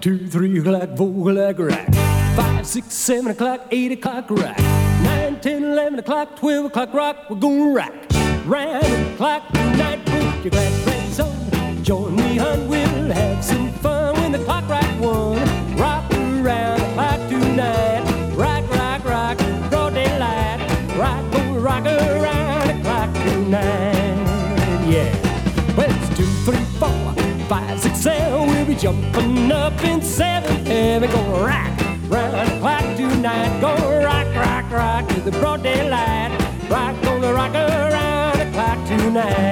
2, 3 o'clock, 4 o'clock, rock. 5, 6, 7 o'clock, 8 o'clock, rock. 9, 10, 11 o'clock, 12 o'clock, rock. We're gonna rock round the clock tonight. Put your glad friends on. Join me, hun. We'll have some fun when the clock right one. Rock around the clock tonight. Rock, rock, rock, broad daylight. Rock, gonna rock around the clock tonight. Yeah. Well, it's 2, 3, 4, 5, 6, 7. We'll be jumping up in 7. And we're gonna rock round the clock tonight. Gonna rock, rock, rock to the broad daylight. Rock, gonna rock around the clock tonight.